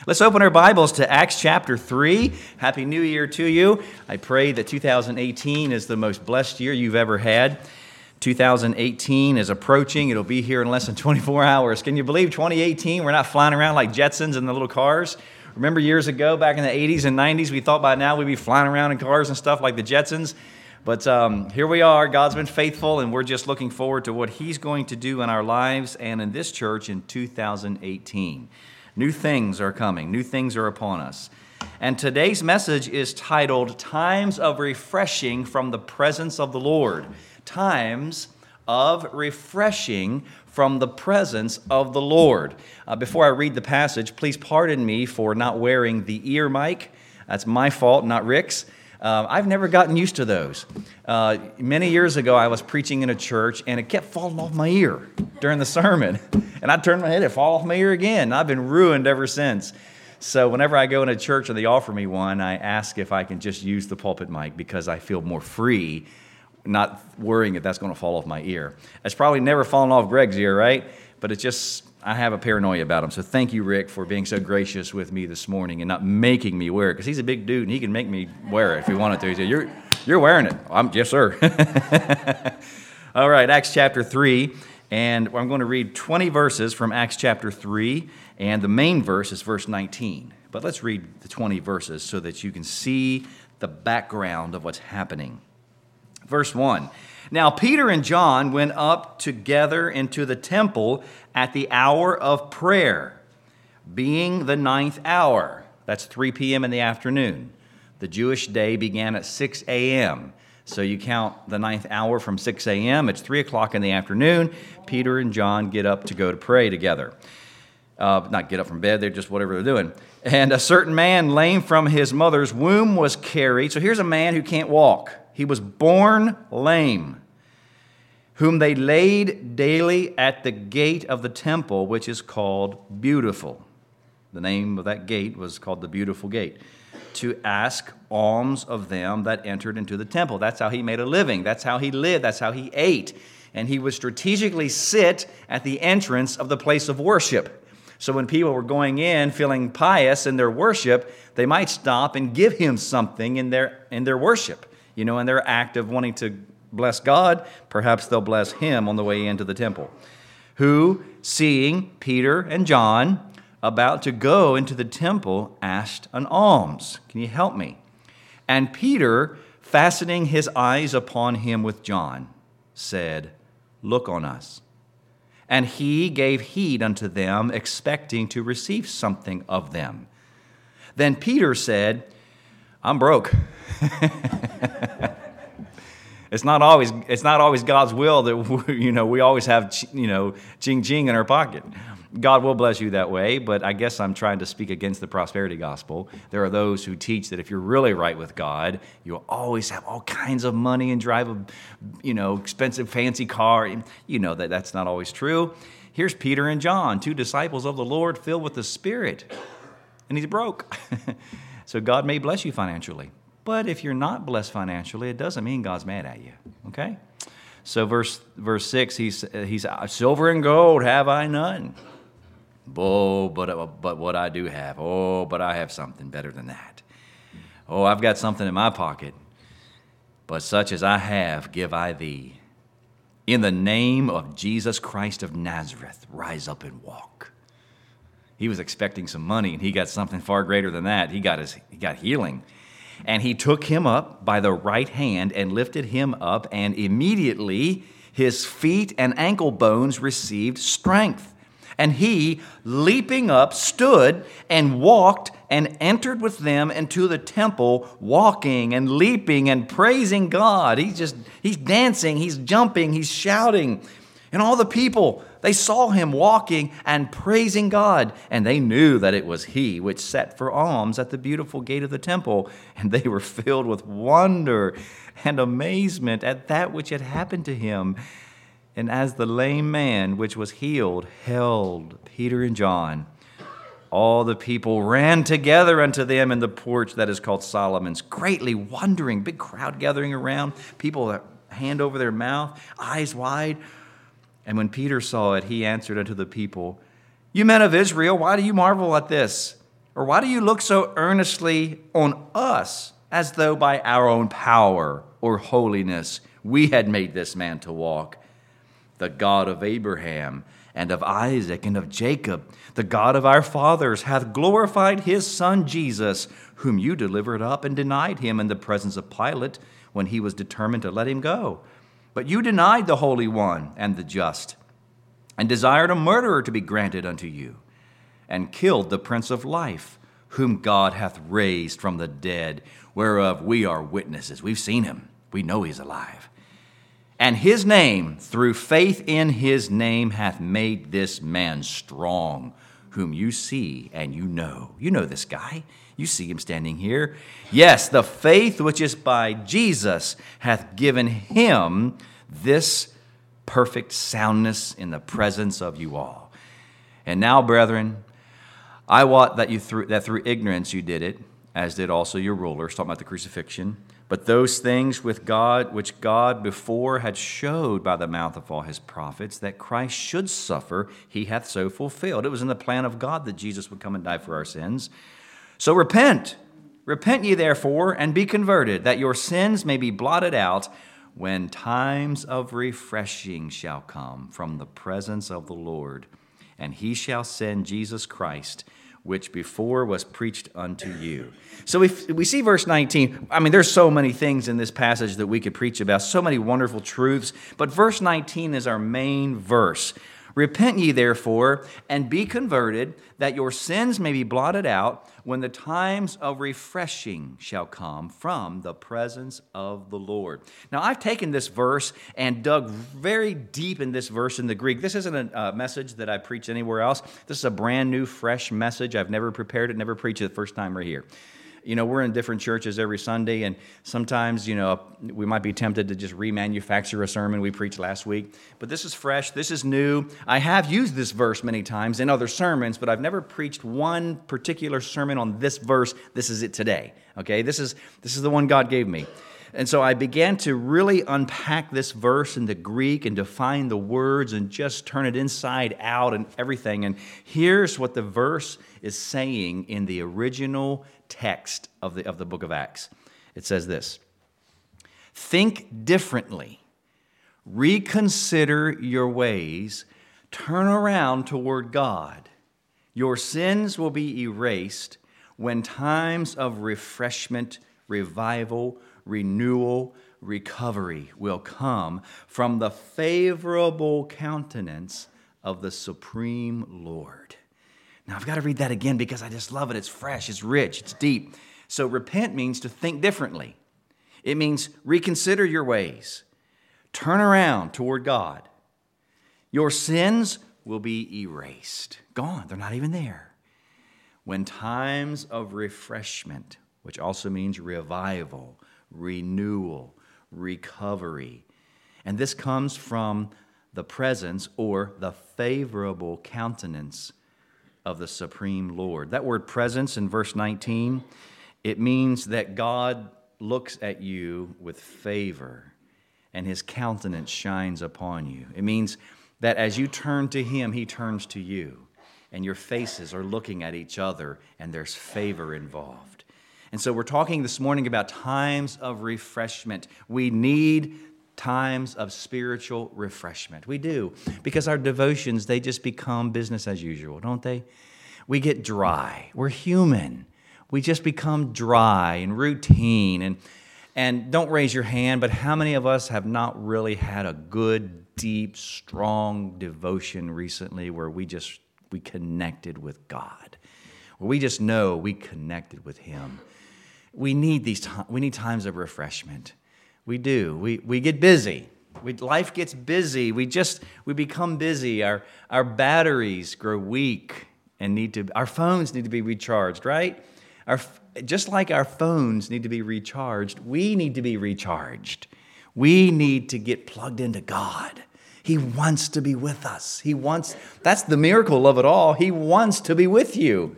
Let's open our Bibles to Acts chapter 3. Happy New Year to you. I pray that 2018 is the most blessed year you've ever had. 2018 is approaching. It'll be here in less than 24 hours. Can you believe 2018? We're not flying around like Jetsons in the little cars. Remember years ago, back in the 80s and 90s, we thought by now we'd be flying around in cars and stuff like the Jetsons. But here we are. God's been faithful, and we're just looking forward to what He's going to do in our lives and in this church in 2018. New things are coming. New things are upon us. And today's message is titled, Times of Refreshing from the Presence of the Lord. Times of Refreshing from the Presence of the Lord. Before I read the passage, please pardon me for not wearing the ear mic. That's my fault, not Rick's. I've never gotten used to those. Many years ago, I was preaching in a church, and it kept falling off my ear during the sermon. And I'd turn my head, it'd fall off my ear again. I've been ruined ever since. So whenever I go in a church and they offer me one, I ask if I can just use the pulpit mic because I feel more free, not worrying if that's going to fall off my ear. It's probably never fallen off Greg's ear, right? But it's just, I have a paranoia about him. So thank you, Rick, for being so gracious with me this morning and not making me wear it. Because he's a big dude and he can make me wear it if he wanted to. He said, you're wearing it. Yes, sir. All right, Acts chapter 3. And I'm going to read 20 verses from Acts chapter 3. And the main verse is verse 19. But let's read the 20 verses so that you can see the background of what's happening. Verse 1. Now Peter and John went up together into the temple at the hour of prayer, being the 9th hour. That's 3 p.m. in the afternoon. The Jewish day began at 6 a.m. So you count the 9th hour from 6 a.m. It's 3 o'clock in the afternoon. Peter and John get up to go to pray together. Not get up from bed, they're just whatever they're doing. And a certain man, lame from his mother's womb, was carried. So here's a man who can't walk. He was born lame, whom they laid daily at the gate of the temple, which is called Beautiful. The name of that gate was called the Beautiful Gate, to ask alms of them that entered into the temple. That's how he made a living. That's how he lived. That's how he ate. And he would strategically sit at the entrance of the place of worship. So when people were going in feeling pious in their worship, they might stop and give him something in their worship. In their act of wanting to bless God, perhaps they'll bless him on the way into the temple. Who, seeing Peter and John about to go into the temple, asked an alms. Can you help me? And Peter, fastening his eyes upon him with John, said, Look on us. And he gave heed unto them, expecting to receive something of them. Then Peter said, I'm broke. It's not always God's will that we always have ching in our pocket. God will bless you that way, but I guess I'm trying to speak against the prosperity gospel. There are those who teach that if you're really right with God, you'll always have all kinds of money and drive a expensive fancy car. That's not always true. Here's Peter and John, 2 disciples of the Lord filled with the Spirit, and he's broke. So God may bless you financially. But if you're not blessed financially, it doesn't mean God's mad at you, okay? So verse 6, he's silver and gold have I none. Oh, but what I do have, but I have something better than that. I've got something in my pocket, but such as I have give I thee. In the name of Jesus Christ of Nazareth, rise up and walk. He was expecting some money, and he got something far greater than that. He got healing. And he took him up by the right hand and lifted him up, and immediately his feet and ankle bones received strength. And he, leaping up, stood and walked and entered with them into the temple, walking and leaping and praising God. He's dancing, he's jumping, he's shouting. And all the people, they saw him walking and praising God, and they knew that it was he which sat for alms at the beautiful gate of the temple, and they were filled with wonder and amazement at that which had happened to him. And as the lame man which was healed held Peter and John, all the people ran together unto them in the porch that is called Solomon's, greatly wondering, big crowd gathering around, people hand over their mouth, eyes wide. And when Peter saw it, he answered unto the people, You men of Israel, why do you marvel at this? Or why do you look so earnestly on us, as though by our own power or holiness we had made this man to walk? The God of Abraham and of Isaac and of Jacob, the God of our fathers, hath glorified his Son Jesus, whom you delivered up and denied him in the presence of Pilate, when he was determined to let him go. But you denied the Holy One and the just, and desired a murderer to be granted unto you, and killed the Prince of Life, whom God hath raised from the dead, whereof we are witnesses. We've seen him. We know he's alive. And his name, through faith in his name, hath made this man strong, whom you see and you know. You know this guy. You see him standing here. Yes, the faith which is by Jesus hath given him this perfect soundness in the presence of you all. And now, brethren, I wot that through ignorance you did it, as did also your rulers, talking about the crucifixion. But those things which God before had showed by the mouth of all his prophets, that Christ should suffer, he hath so fulfilled. It was in the plan of God that Jesus would come and die for our sins. So repent ye therefore, and be converted, that your sins may be blotted out, when times of refreshing shall come from the presence of the Lord. And he shall send Jesus Christ, which before was preached unto you. So we see verse 19. I mean, there's so many things in this passage that we could preach about, so many wonderful truths, but verse 19 is our main verse. Repent ye therefore, and be converted, that your sins may be blotted out, when the times of refreshing shall come from the presence of the Lord. Now, I've taken this verse and dug very deep in this verse in the Greek. This isn't a message that I preach anywhere else. This is a brand new, fresh message. I've never prepared it, never preached it the first time we're here. You know, we're in different churches every Sunday, and sometimes, you know, we might be tempted to just remanufacture a sermon we preached last week. But this is fresh. This is new. I have used this verse many times in other sermons, but I've never preached one particular sermon on this verse. This is it today. Okay, this is the one God gave me. And so I began to really unpack this verse in the Greek and define the words and just turn it inside out and everything. And here's what the verse is saying in the original text of the book of Acts. It says this: think differently, reconsider your ways, turn around toward God. Your sins will be erased when times of refreshment, revival, renewal, recovery will come from the favorable countenance of the Supreme Lord. Now, I've got to read that again because I just love it. It's fresh, it's rich, it's deep. So repent means to think differently. It means reconsider your ways. Turn around toward God. Your sins will be erased. Gone. They're not even there. When times of refreshment, which also means revival, renewal, recovery, and this comes from the presence or the favorable countenance of the Supreme Lord. That word presence in verse 19, it means that God looks at you with favor and his countenance shines upon you. It means that as you turn to him, he turns to you, and your faces are looking at each other, and there's favor involved. And so we're talking this morning about times of refreshment. We need times of spiritual refreshment. We do, because our devotions, they just become business as usual, don't they? We get dry. We're human. We just become dry and routine. And don't raise your hand, but how many of us have not really had a good, deep, strong devotion recently where we connected with God, where we just know we connected with him? We need times of refreshment. We do. We get busy. Life gets busy. We become busy. Our batteries grow weak and our phones need to be recharged, right? Just like our phones need to be recharged, we need to be recharged. We need to get plugged into God. He wants to be with us. That's the miracle of it all. He wants to be with you.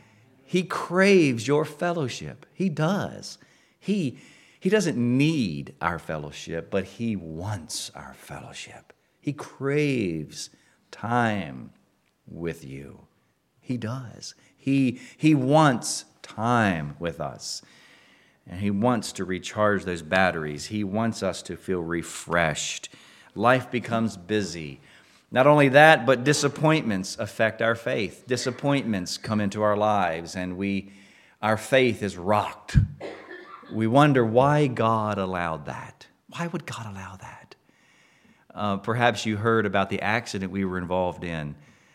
He craves your fellowship. He does. He doesn't need our fellowship, but he wants our fellowship. He craves time with you. He does. He wants time with us. And He wants to recharge those batteries. He wants us to feel refreshed. Life becomes busy. Not only that, but disappointments affect our faith. Disappointments come into our lives, and our faith is rocked. We wonder why God allowed that. Why would God allow that? Perhaps you heard about the accident we were involved in.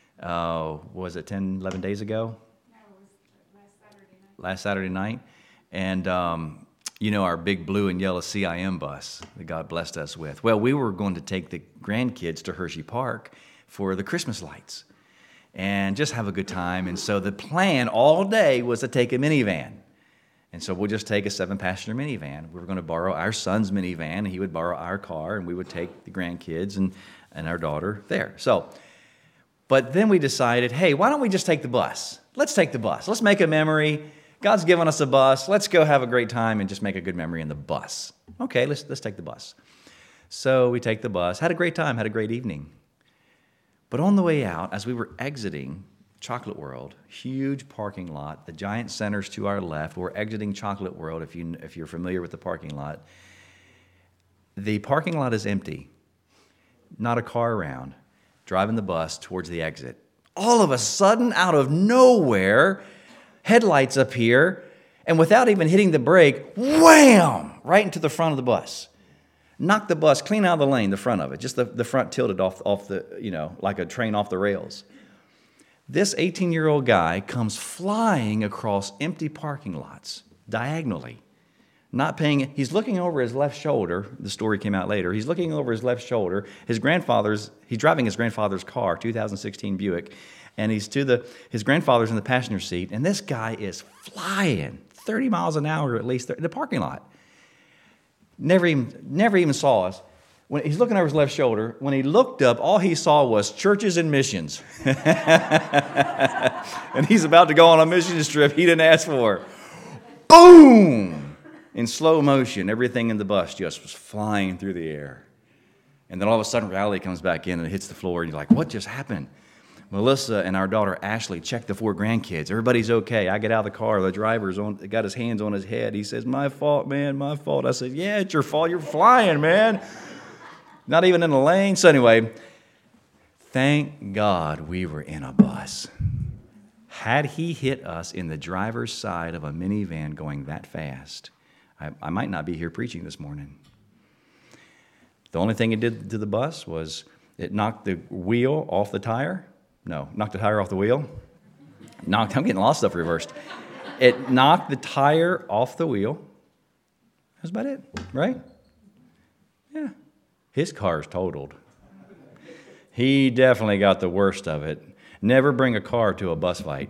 Was it 10, 11 days ago? No, it was Last Saturday night. And, our big blue and yellow CIM bus that God blessed us with. Well, we were going to take the grandkids to Hershey Park for the Christmas lights and just have a good time. And so the plan all day was to take a minivan. And so we'll just take a 7-passenger minivan. We were going to borrow our son's minivan, and he would borrow our car, and we would take the grandkids and our daughter there. But then we decided, hey, why don't we just take the bus? Let's take the bus. Let's make a memory. God's given us a bus. Let's go have a great time and just make a good memory in the bus. Okay, let's take the bus. So we take the bus, had a great time, had a great evening. But on the way out, as we were exiting Chocolate World, huge parking lot, the Giant Center's to our left. We're exiting Chocolate World, if you're familiar with the parking lot. The parking lot is empty, not a car around, driving the bus towards the exit. All of a sudden, out of nowhere, headlights appear, and without even hitting the brake, wham, right into the front of the bus. Knocked the bus clean out of the lane, the front of it, just the front tilted off the, like a train off the rails. This 18-year-old guy comes flying across empty parking lots, diagonally, not paying. He's looking over his left shoulder. The story came out later. He's looking over his left shoulder. He's driving his grandfather's car, 2016 Buick, and his grandfather's in the passenger seat, and this guy is flying 30 miles an hour at least in the parking lot. Never even saw us. When he's looking over his left shoulder, when he looked up, all he saw was churches and missions. And he's about to go on a mission trip he didn't ask for. Boom! In slow motion, everything in the bus just was flying through the air. And then all of a sudden, reality comes back in and it hits the floor, and you're like, what just happened? Melissa and our daughter Ashley check the 4 grandkids. Everybody's okay. I get out of the car. The driver's got his hands on his head. He says, my fault, man, my fault. I said, yeah, it's your fault. You're flying, man. Not even in the lane. So anyway, thank God we were in a bus. Had he hit us in the driver's side of a minivan going that fast, I might not be here preaching this morning. The only thing it did to the bus was it knocked the wheel off the tire. No, knocked the tire off the wheel. I'm getting a lot of stuff reversed. It knocked the tire off the wheel. That's about it, right? Yeah. His car's totaled. He definitely got the worst of it. Never bring a car to a bus fight.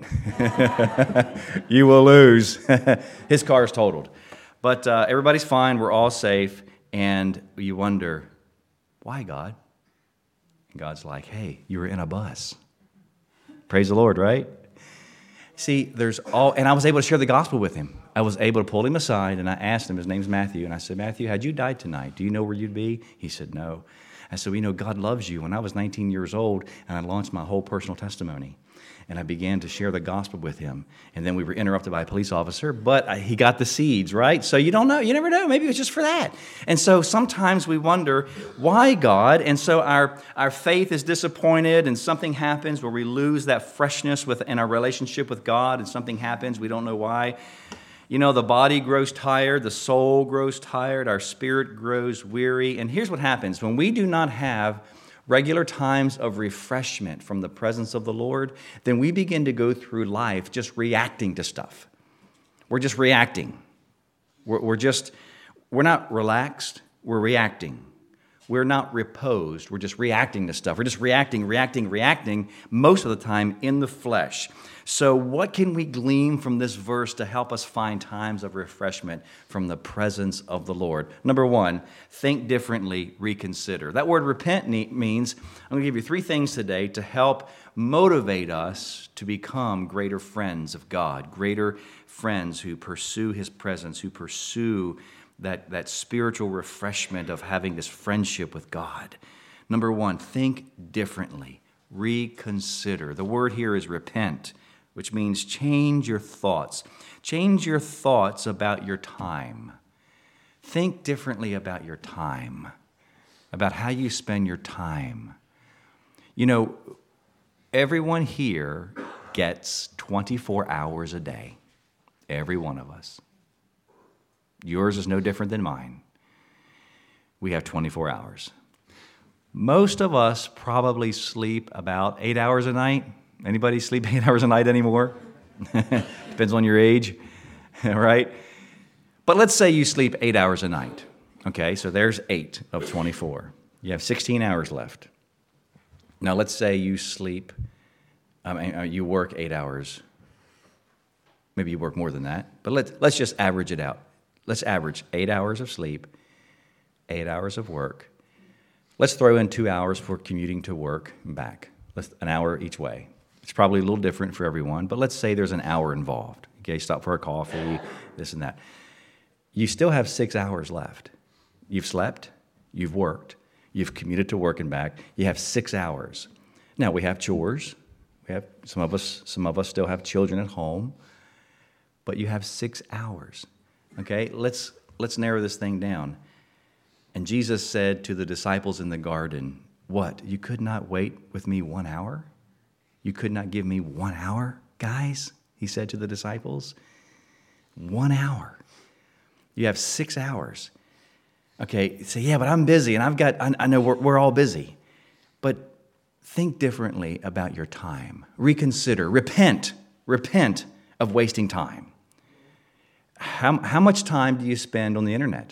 You will lose. His car's totaled. But everybody's fine. We're all safe. And you wonder, why, God? And God's like, hey, you were in a bus. Praise the Lord, right? See, and I was able to share the gospel with him. I was able to pull him aside, and I asked him, his name's Matthew, and I said, Matthew, had you died tonight, do you know where you'd be? He said, no. I said, God loves you. When I was 19 years old, and I launched my whole personal testimony, and I began to share the gospel with him, and then we were interrupted by a police officer, but he got the seeds, right? So you don't know. You never know. Maybe it was just for that. And so sometimes we wonder, why, God? And so our faith is disappointed, and something happens where we lose that freshness in our relationship with God, and something happens. We don't know why. The body grows tired, the soul grows tired, our spirit grows weary. And here's what happens. When we do not have regular times of refreshment from the presence of the Lord, then we begin to go through life just reacting to stuff. We're just reacting. We're not relaxed, we're reacting. We're not reposed, we're just reacting to stuff. We're just reacting, most of the time in the flesh. So what can we glean from this verse to help us find times of refreshment from the presence of the Lord? Number 1, think differently, reconsider. That word repent means, I'm going to give you 3 things today to help motivate us to become greater friends of God, greater friends who pursue His presence, who pursue that spiritual refreshment of having this friendship with God. Number 1, think differently, reconsider. The word here is repent. which means change your thoughts. Change your thoughts about your time. Think differently about your time, about how you spend your time. You know, everyone here gets 24 hours a day, every one of us. Yours is no different than mine. We have 24 hours. Most of us probably sleep about 8 hours a night. Anybody sleep 8 hours a night anymore? Depends on your age, right? But let's say you sleep 8 hours a night. Okay, so there's 8 of 24. You have 16 hours left. Now let's say you you work 8 hours. Maybe you work more than that, but let's just average it out. Let's average 8 hours of sleep, 8 hours of work. Let's throw in 2 hours for commuting to work and back. An hour each way. It's probably a little different for everyone, but let's say there's an hour involved. Okay, stop for a coffee, this and that. You still have 6 hours left. You've slept, you've worked, you've commuted to work and back. You have 6 hours. Now we have chores. We have some of us still have children at home, but you have 6 hours. Okay, let's narrow this thing down. And Jesus said to the disciples in the garden, "What? You could not wait with me 1 hour? You could not give me 1 hour, guys?" He said to the disciples. 1 hour. You have 6 hours. Okay, say, yeah, but I'm busy, and I know we're all busy. But think differently about your time. Reconsider, repent of wasting time. How much time do you spend on the internet?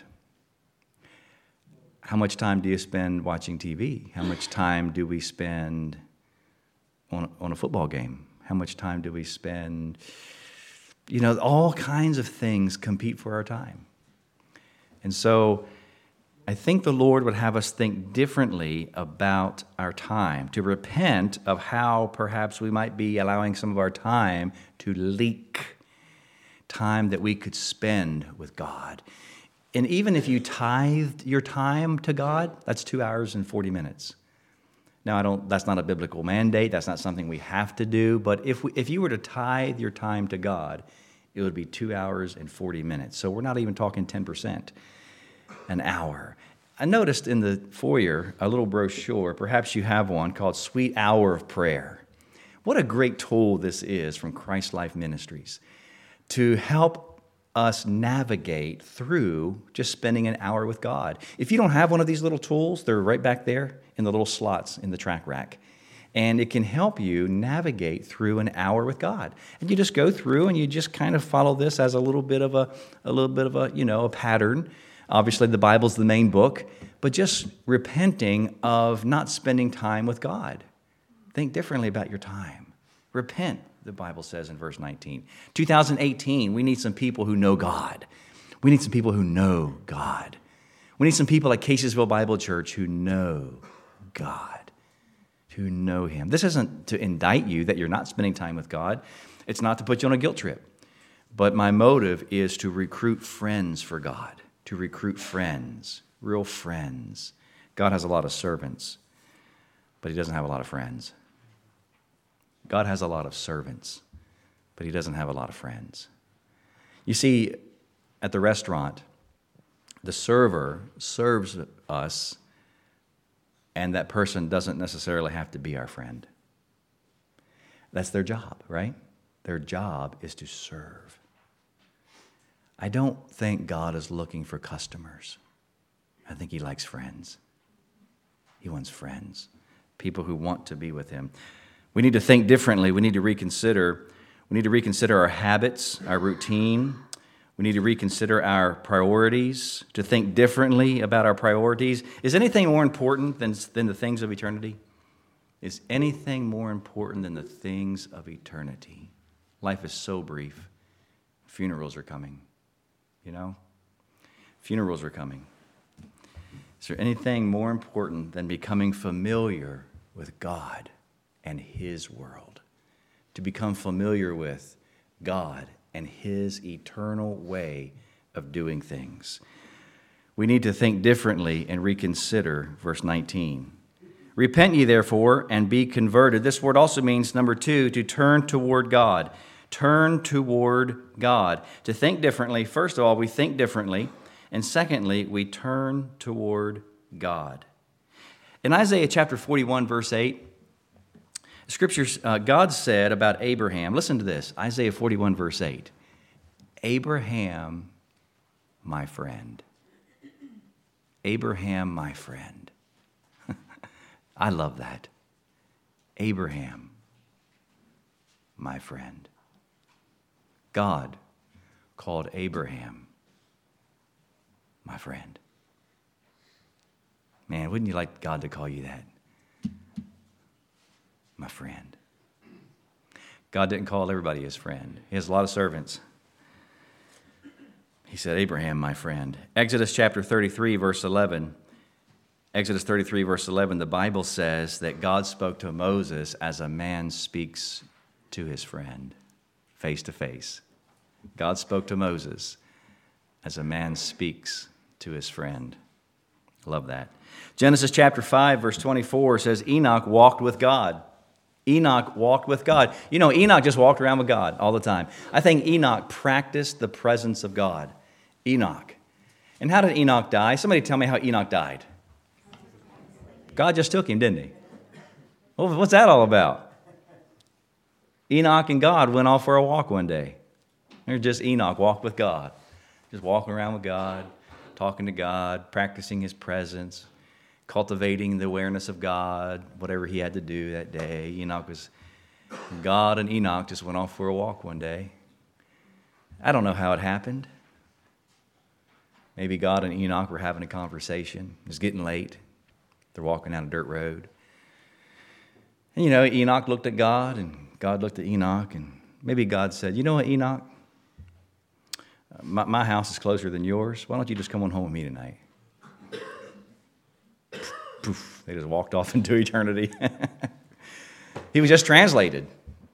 How much time do you spend watching TV? How much time do we spend on a football game? How much time do we spend? You know, all kinds of things compete for our time. And so I think the Lord would have us think differently about our time, to repent of how perhaps we might be allowing some of our time to leak, time that we could spend with God. And even if you tithed your time to God, that's 2 hours and 40 minutes. Now, that's not a biblical mandate. That's not something we have to do. But if you were to tithe your time to God, it would be 2 hours and 40 minutes. So we're not even talking 10%, an hour. I noticed in the foyer a little brochure, perhaps you have one, called Sweet Hour of Prayer. What a great tool this is from Christ Life Ministries to help us navigate through just spending an hour with God. If you don't have one of these little tools, they're right back there in the little slots in the track rack. And it can help you navigate through an hour with God. And you just go through and you just kind of follow this as a little bit of a pattern. Obviously, the Bible's the main book, but just repenting of not spending time with God. Think differently about your time. Repent, the Bible says in verse 19. 2018, we need some people who know God. We need some people who know God. We need some people at Casey'sville Bible Church who know God, who know Him. This isn't to indict you that you're not spending time with God. It's not to put you on a guilt trip. But my motive is to recruit friends for God, to recruit friends, real friends. God has a lot of servants, but He doesn't have a lot of friends. God has a lot of servants, but He doesn't have a lot of friends. You see, at the restaurant, the server serves us, and that person doesn't necessarily have to be our friend. That's their job, right? Their job is to serve. I don't think God is looking for customers. I think He likes friends. He wants friends, people who want to be with Him. We need to think differently. We need to reconsider. We need to reconsider our habits, our routine. We need to reconsider our priorities, to think differently about our priorities. Is anything more important than the things of eternity? Is anything more important than the things of eternity? Life is so brief. Funerals are coming, you know? Funerals are coming. Is there anything more important than becoming familiar with God and His world? To become familiar with God and His eternal way of doing things. We need to think differently and reconsider verse 19. Repent ye therefore and be converted. This word also means, number 2, to turn toward God. Turn toward God. To think differently, first of all, we think differently. And secondly, we turn toward God. In Isaiah chapter 41, verse 8, Scriptures, God said about Abraham, listen to this, Isaiah 41, verse 8, Abraham, my friend. Abraham, my friend. I love that. Abraham, my friend. God called Abraham my friend. Man, wouldn't you like God to call you that? My friend. God didn't call everybody his friend. He has a lot of servants. He said, Abraham, my friend. Exodus chapter 33, verse 11. Exodus 33, verse 11, the Bible says that God spoke to Moses as a man speaks to his friend, face to face. God spoke to Moses as a man speaks to his friend. Love that. Genesis chapter 5, verse 24 says, Enoch walked with God. Enoch walked with God. You know, Enoch just walked around with God all the time. I think Enoch practiced the presence of God. Enoch. And how did Enoch die? Somebody tell me how Enoch died. God just took him, didn't he? Well, what's that all about? Enoch and God went off for a walk one day. There's just Enoch walked with God. Just walking around with God, talking to God, practicing his presence, cultivating the awareness of God, whatever he had to do that day. God and Enoch just went off for a walk one day. I don't know how it happened. Maybe God and Enoch were having a conversation. It was getting late. They're walking down a dirt road. And Enoch looked at God, and God looked at Enoch, and maybe God said, you know what, Enoch? My house is closer than yours. Why don't you just come on home with me tonight? Poof, they just walked off into eternity. He was just translated.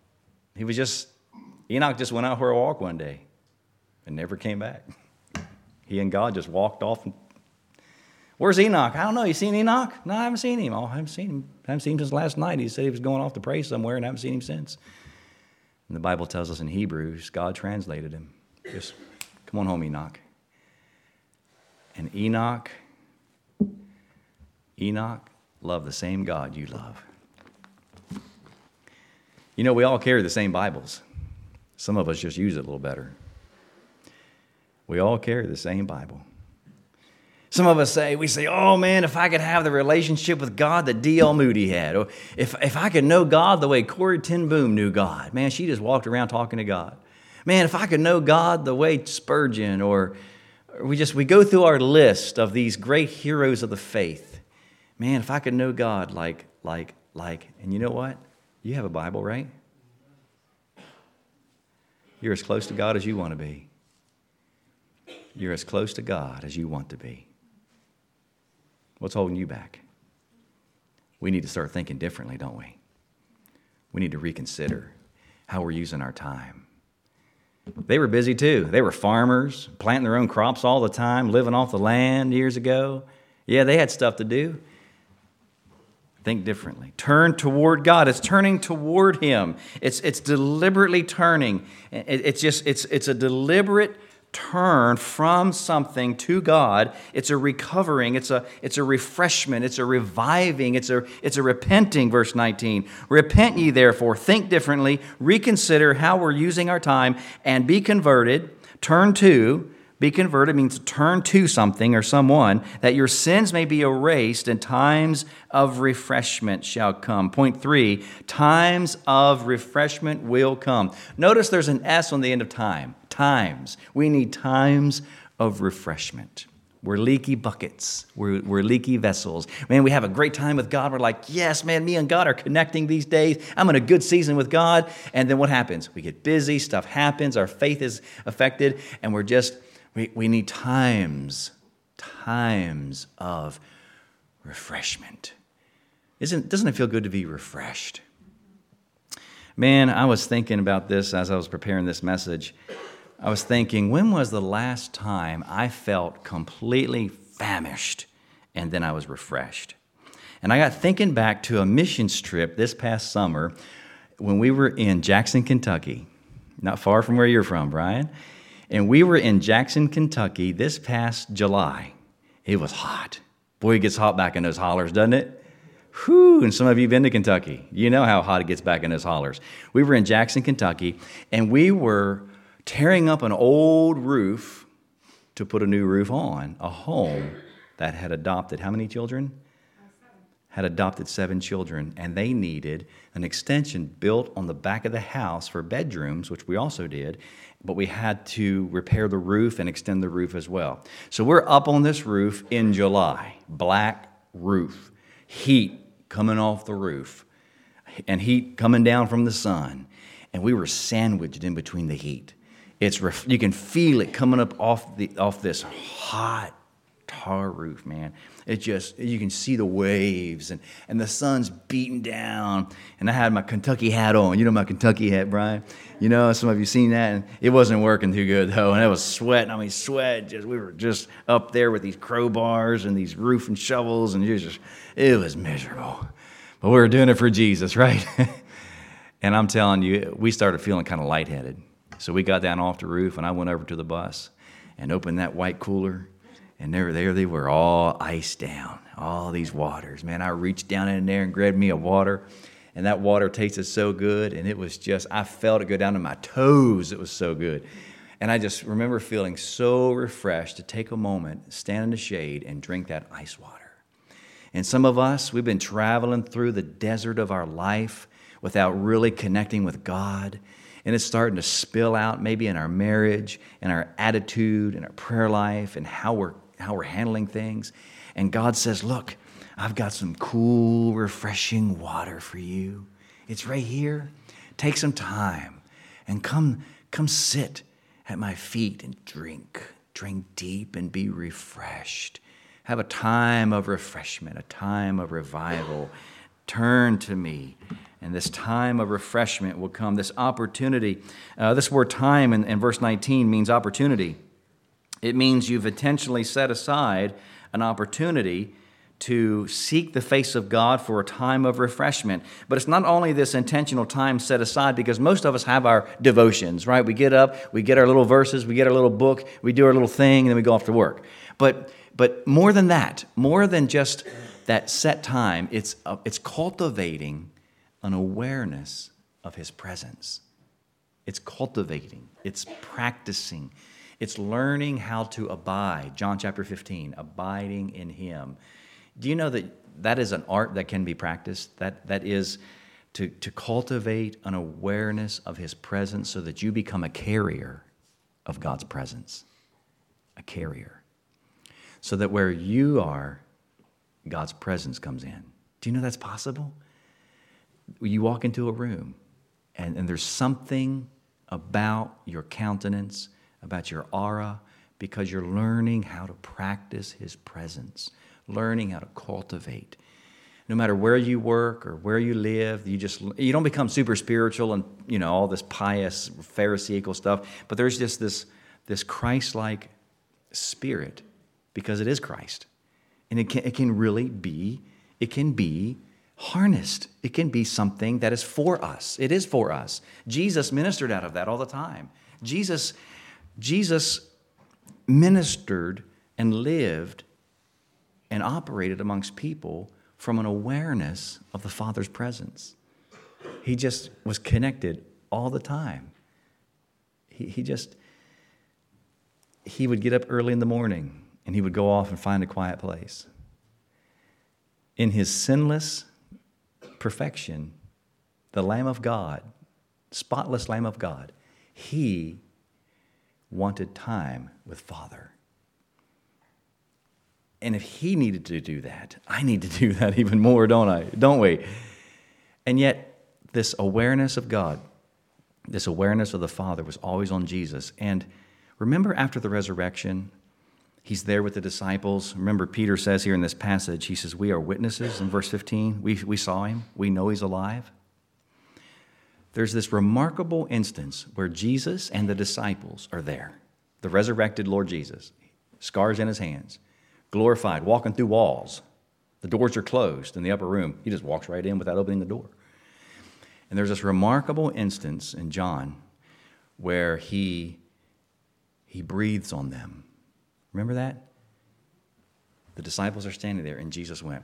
Enoch just went out for a walk one day and never came back. He and God just walked off. Where's Enoch? I don't know. You seen Enoch? No, I haven't seen him. I haven't seen him. I haven't seen him since last night. He said he was going off to pray somewhere, and I haven't seen him since. And the Bible tells us in Hebrews, God translated him. Just come on home, Enoch. And Enoch loved the same God you love. We all carry the same Bibles. Some of us just use it a little better. We all carry the same Bible. Some of us say, oh man, if I could have the relationship with God that D.L. Moody had, or if I could know God the way Corrie ten Boom knew God, man, she just walked around talking to God. Man, if I could know God the way Spurgeon, or we go through our list of these great heroes of the faith. Man, if I could know God like, and you know what? You have a Bible, right? You're as close to God as you want to be. You're as close to God as you want to be. What's holding you back? We need to start thinking differently, don't we? We need to reconsider how we're using our time. They were busy too. They were farmers, planting their own crops all the time, living off the land years ago. Yeah, they had stuff to do. Think differently. Turn toward God. It's turning toward Him. It's deliberately turning. It's a deliberate turn from something to God. It's a recovering. It's a refreshment. It's a reviving. It's a repenting. Verse 19. Repent ye therefore, think differently, reconsider how we're using our time, and be converted. Turn to. Be converted means to turn to something or someone, that your sins may be erased and times of refreshment shall come. Point 3, times of refreshment will come. Notice there's an S on the end of time. Times. We need times of refreshment. We're leaky buckets. We're leaky vessels. Man, we have a great time with God. We're like, yes, man, me and God are connecting these days. I'm in a good season with God. And then what happens? We get busy. Stuff happens. Our faith is affected. And we need times of refreshment. Doesn't it feel good to be refreshed? Man, I was thinking about this as I was preparing this message. I was thinking, when was the last time I felt completely famished and then I was refreshed? And I got thinking back to a mission trip this past summer when we were in Jackson, Kentucky, not far from where you're from, Brian. And we were in Jackson, Kentucky this past July. It was hot. Boy, it gets hot back in those hollers, doesn't it? Whew, and some of you have been to Kentucky. You know how hot it gets back in those hollers. We were in Jackson, Kentucky, and we were tearing up an old roof to put a new roof on a home that had adopted how many children? Had adopted 7 children, and they needed an extension built on the back of the house for bedrooms, which we also did, but we had to repair the roof and extend the roof as well. So we're up on this roof in July, black roof, heat coming off the roof, and heat coming down from the sun, and we were sandwiched in between the heat. You can feel it coming up off this hot tar roof, man. You can see the waves and the sun's beating down. And I had my Kentucky hat on. You know my Kentucky hat, Brian? You know, some of you seen that. And it wasn't working too good, though. And I was sweating. We were just up there with these crowbars and these roofing shovels. And it was miserable. But we were doing it for Jesus, right? And I'm telling you, we started feeling kind of lightheaded. So we got down off the roof, and I went over to the bus and opened that white cooler. And there they were, all iced down, all these waters. Man, I reached down in there and grabbed me a water, and that water tasted so good, and it was I felt it go down to my toes. It was so good. And I just remember feeling so refreshed to take a moment, stand in the shade, and drink that ice water. And some of us, we've been traveling through the desert of our life without really connecting with God. And it's starting to spill out maybe in our marriage, in our attitude, in our prayer life, and how we're handling things. And God says, look, I've got some cool, refreshing water for you. It's right here. Take some time and come sit at my feet and drink deep and be refreshed. Have a time of refreshment, a time of revival. Turn to me. And this time of refreshment will come, this opportunity. This word time in verse 19 means opportunity. It means you've intentionally set aside an opportunity to seek the face of God for a time of refreshment. But it's not only this intentional time set aside, because most of us have our devotions, right? We get up, we get our little verses, we get our little book, we do our little thing, and then we go off to work. But more than that, more than just that set time, it's cultivating an awareness of His presence. It's cultivating, it's practicing, it's learning how to abide. John chapter 15, abiding in Him. Do you know that is an art that can be practiced? That is to cultivate an awareness of His presence so that you become a carrier of God's presence. A carrier. So that where you are, God's presence comes in. Do you know that's possible? You walk into a room and there's something about your countenance, about your aura, because you're learning how to practice His presence, learning how to cultivate. No matter where you work or where you live, you don't become super spiritual and all this pious Pharisaical stuff, but there's just this Christ-like spirit, because it is Christ. And it can be harnessed. It can be something that is for us. It is for us. Jesus ministered out of that all the time. Jesus ministered and lived and operated amongst people from an awareness of the Father's presence. He just was connected all the time. He would get up early in the morning and he would go off and find a quiet place. In His sinless perfection, the Lamb of God, spotless Lamb of God, He wanted time with Father. And if He needed to do that, I need to do that even more, don't we? And yet, this awareness of God, this awareness of the Father was always on Jesus. And remember, after the resurrection, He's there with the disciples. Remember, Peter says here in this passage, he says, we are witnesses in verse 15. We saw Him. We know He's alive. There's this remarkable instance where Jesus and the disciples are there. The resurrected Lord Jesus, scars in His hands, glorified, walking through walls. The doors are closed in the upper room. He just walks right in without opening the door. And there's this remarkable instance in John where he breathes on them. Remember that? The disciples are standing there, and Jesus went,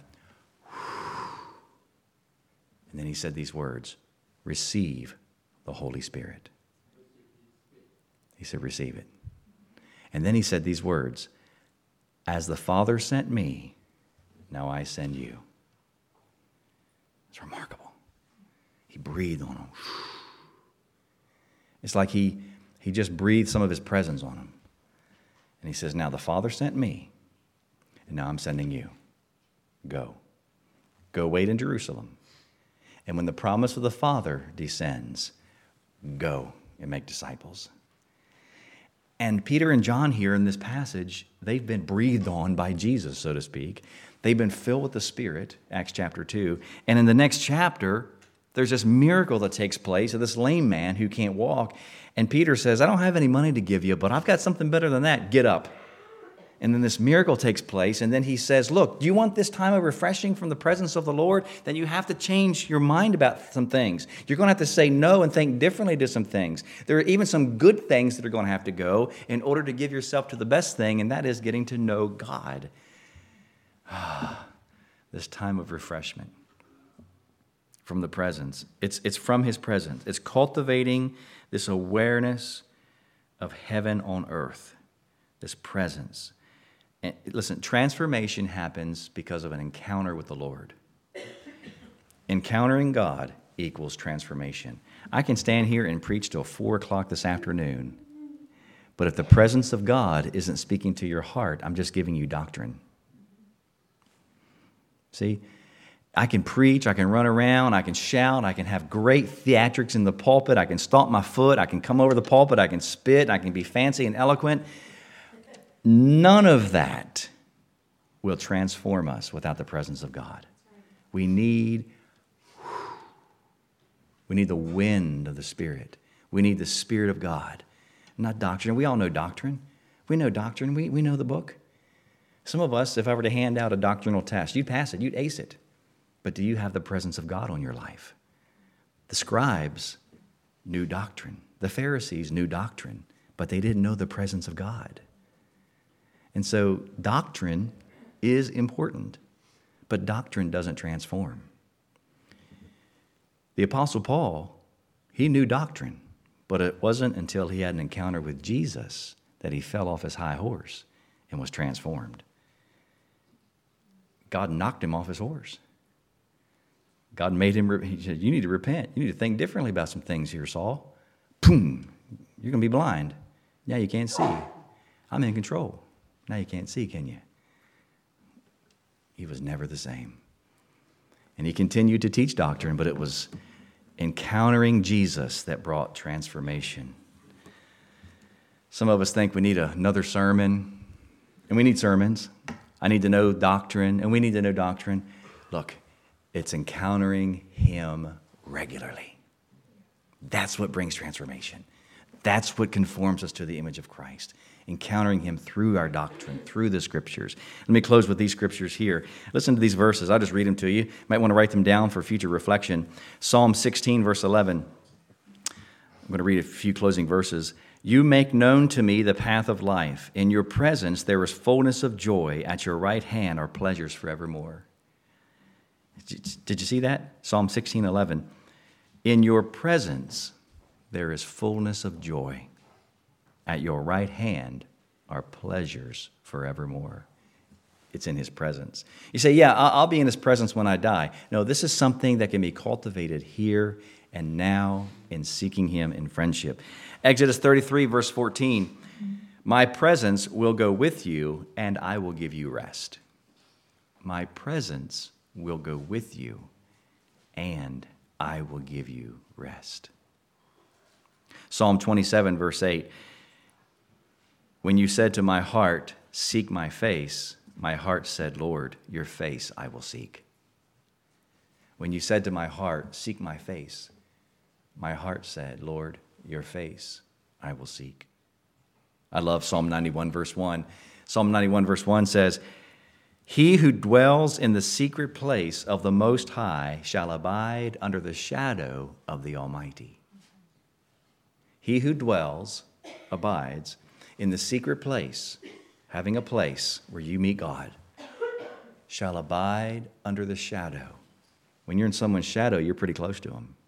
and then he said these words, receive the Holy Spirit. He said, receive it. And then he said these words, as the Father sent me, now I send you. It's remarkable. He breathed on them. It's like he just breathed some of his presence on them. And he says, now the Father sent me, and now I'm sending you. Go. Go wait in Jerusalem. And when the promise of the Father descends, go and make disciples. And Peter and John here in this passage, they've been breathed on by Jesus, so to speak. They've been filled with the Spirit, Acts chapter 2. And in the next chapter, there's this miracle that takes place of this lame man who can't walk. And Peter says, I don't have any money to give you, but I've got something better than that. Get up. And then this miracle takes place. And then he says, look, do you want this time of refreshing from the presence of the Lord? Then you have to change your mind about some things. You're going to have to say no and think differently to some things. There are even some good things that are going to have to go in order to give yourself to the best thing, and that is getting to know God. This time of refreshment from the presence. It's from his presence. It's cultivating this awareness of heaven on earth, this presence. And listen, transformation happens because of an encounter with the Lord. Encountering God equals transformation. I can stand here and preach till 4 o'clock this afternoon, but if the presence of God isn't speaking to your heart, I'm just giving you doctrine. See, I can preach, I can run around, I can shout, I can have great theatrics in the pulpit, I can stomp my foot, I can come over the pulpit, I can spit, I can be fancy and eloquent. None of that will transform us without the presence of God. We need the wind of the Spirit. We need the Spirit of God, not doctrine. We all know doctrine. We know doctrine. We know the book. Some of us, if I were to hand out a doctrinal test, you'd pass it, you'd ace it. But do you have the presence of God on your life? The scribes knew doctrine. The Pharisees knew doctrine, but they didn't know the presence of God. And so doctrine is important, but doctrine doesn't transform. The Apostle Paul, he knew doctrine, but it wasn't until he had an encounter with Jesus that he fell off his high horse and was transformed. God knocked him off his horse. God made him, he said, you need to repent. You need to think differently about some things here, Saul. Boom, you're going to be blind. Now you can't see. I'm in control. Now you can't see, can you? He was never the same. And he continued to teach doctrine, but it was encountering Jesus that brought transformation. Some of us think we need another sermon, and we need sermons. I need to know doctrine, and we need to know doctrine. Look, it's encountering him regularly. That's what brings transformation. That's what conforms us to the image of Christ. Encountering him through our doctrine, through the scriptures. Let me close with these scriptures here. Listen to these verses. I'll just read them to you. You might want to write them down for future reflection. Psalm 16, verse 11. I'm going to read a few closing verses. You make known to me the path of life. In your presence there is fullness of joy. At your right hand are pleasures forevermore. Did you see that? Psalm 16, 11. In your presence there is fullness of joy. At your right hand are pleasures forevermore. It's in his presence. You say, yeah, I'll be in his presence when I die. No, this is something that can be cultivated here and now in seeking him in friendship. Exodus 33, verse 14. My presence will go with you, and I will give you rest. My presence will go with you, and I will give you rest. Psalm 27, verse 8. When you said to my heart, seek my face, my heart said, Lord, your face I will seek. When you said to my heart, seek my face, my heart said, Lord, your face I will seek. I love Psalm 91, verse 1. Psalm 91, verse 1 says, He who dwells in the secret place of the Most High shall abide under the shadow of the Almighty. He who dwells, abides, in the secret place, having a place where you meet God, shall abide under the shadow. When you're in someone's shadow, you're pretty close to them.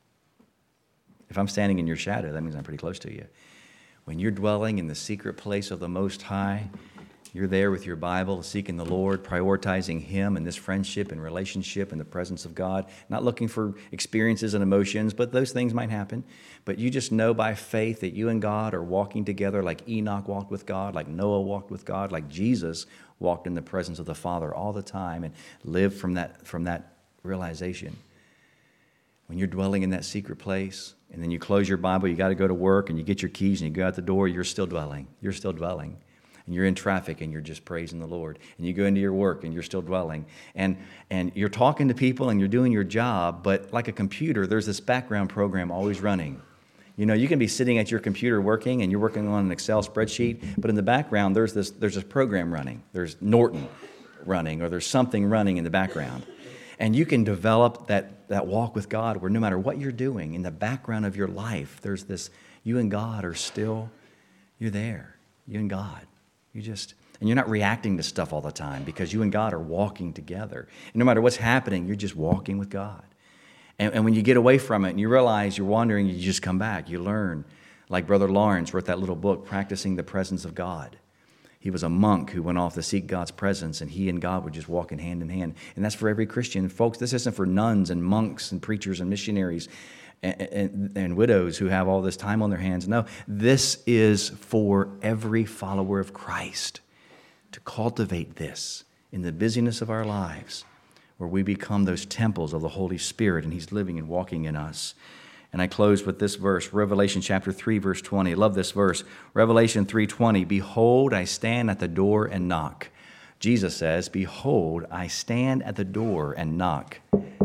If I'm standing in your shadow, that means I'm pretty close to you. When you're dwelling in the secret place of the Most High, you're there with your Bible, seeking the Lord, prioritizing Him and this friendship and relationship in the presence of God, not looking for experiences and emotions, but those things might happen. But you just know by faith that you and God are walking together like Enoch walked with God, like Noah walked with God, like Jesus walked in the presence of the Father all the time and lived from that realization. When you're dwelling in that secret place, and then you close your Bible, you got to go to work, and you get your keys, and you go out the door, you're still dwelling. You're still dwelling. And you're in traffic, and you're just praising the Lord. And you go into your work, and you're still dwelling. And you're talking to people, and you're doing your job, but like a computer, there's this background program always running. You know, you can be sitting at your computer working, and you're working on an Excel spreadsheet, but in the background, there's this program running. There's Norton running, or there's something running in the background. And you can develop that walk with God where no matter what you're doing, in the background of your life, there's this, you and God are still, you're there. You and God. And you're not reacting to stuff all the time because you and God are walking together. And no matter what's happening, you're just walking with God. And when you get away from it and you realize you're wandering, you just come back. You learn. Like Brother Lawrence wrote that little book, Practicing the Presence of God. He was a monk who went off to seek God's presence, and he and God would just walk hand in hand. And that's for every Christian. Folks, this isn't for nuns and monks and preachers and missionaries and widows who have all this time on their hands. No, this is for every follower of Christ to cultivate this in the busyness of our lives, where we become those temples of the Holy Spirit, and He's living and walking in us. And I close with this verse, Revelation chapter 3, verse 20. I love this verse. Revelation 3:20, behold, I stand at the door and knock. Jesus says, behold, I stand at the door and knock.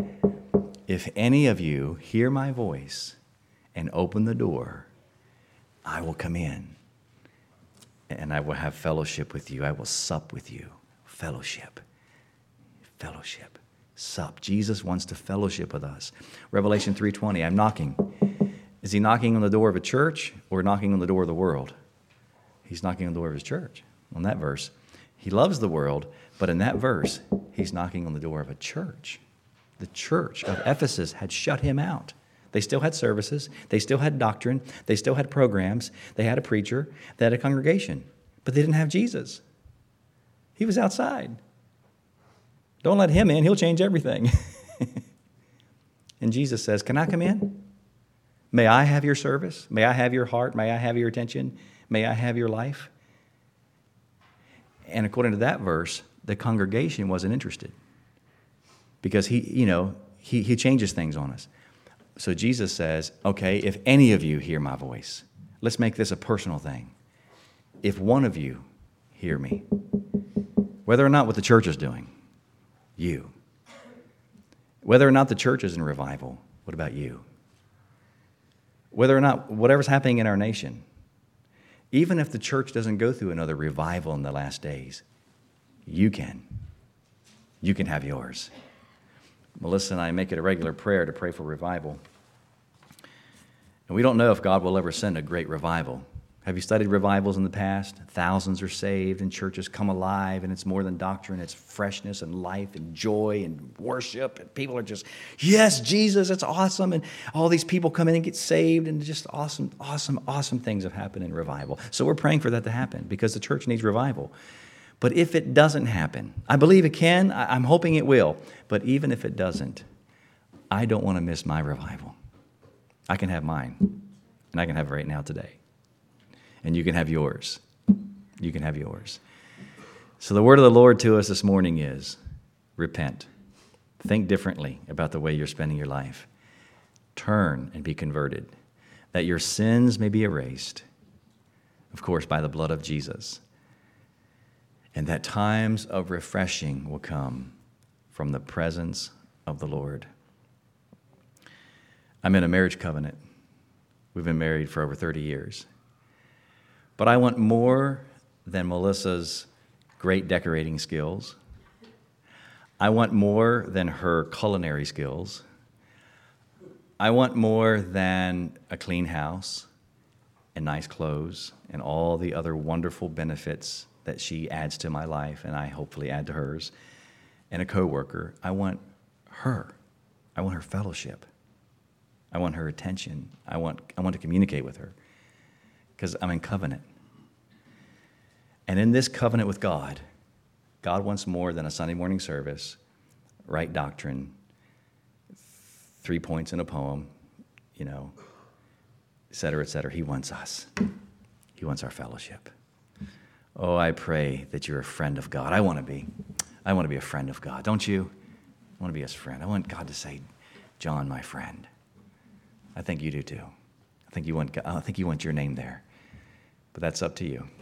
If any of you hear my voice and open the door, I will come in and I will have fellowship with you. I will sup with you. Fellowship. Sup. Jesus wants to fellowship with us. Revelation 3:20, I'm knocking. Is He knocking on the door of a church or knocking on the door of the world? He's knocking on the door of His church. On that verse, He loves the world, but in that verse, He's knocking on the door of a church. The church of Ephesus had shut Him out. They still had services. They still had doctrine. They still had programs. They had a preacher. They had a congregation. But they didn't have Jesus. He was outside. Don't let Him in. He'll change everything. And Jesus says, can I come in? May I have your service? May I have your heart? May I have your attention? May I have your life? And according to that verse, the congregation wasn't interested because he changes things on us. So Jesus says, okay, if any of you hear my voice, let's make this a personal thing. If one of you hear me, whether or not what the church is doing, you. Whether or not the church is in revival, what about you? Whether or not whatever's happening in our nation, even if the church doesn't go through another revival in the last days, you can. You can have yours. Melissa and I make it a regular prayer to pray for revival. And we don't know if God will ever send a great revival. Have you studied revivals in the past? Thousands are saved and churches come alive, and it's more than doctrine. It's freshness and life and joy and worship. And people are just, yes, Jesus, it's awesome. And all these people come in and get saved, and just awesome, awesome, awesome things have happened in revival. So we're praying for that to happen because the church needs revival. But if it doesn't happen, I believe it can. I'm hoping it will. But even if it doesn't, I don't want to miss my revival. I can have mine, and I can have it right now today. And you can have yours. You can have yours. So the word of the Lord to us this morning is repent. Think differently about the way you're spending your life. Turn and be converted, that your sins may be erased, of course, by the blood of Jesus, and that times of refreshing will come from the presence of the Lord. I'm in a marriage covenant. We've been married for over 30 years. But I want more than Melissa's great decorating skills. I want more than her culinary skills. I want more than a clean house and nice clothes and all the other wonderful benefits that she adds to my life and I hopefully add to hers, and a coworker. I want her. I want her fellowship. I want her attention. I want to communicate with her because I'm in covenant. And in this covenant with God, God wants more than a Sunday morning service, right doctrine, 3 points in a poem, et cetera, et cetera. He wants us. He wants our fellowship. Oh, I pray that you're a friend of God. I want to be. I want to be a friend of God. Don't you? I want to be his friend. I want God to say, John, my friend. I think you do too. I think you want your name there. But that's up to you.